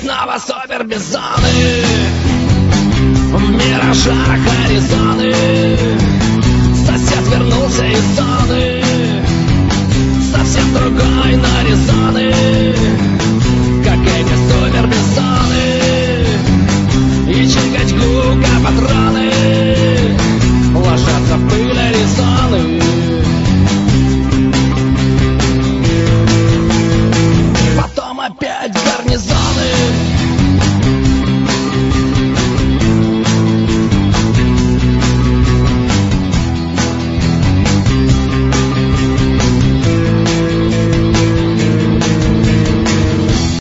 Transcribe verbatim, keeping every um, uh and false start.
снова супербизоны, в миражах Аризоны. Сосед вернулся из зоны.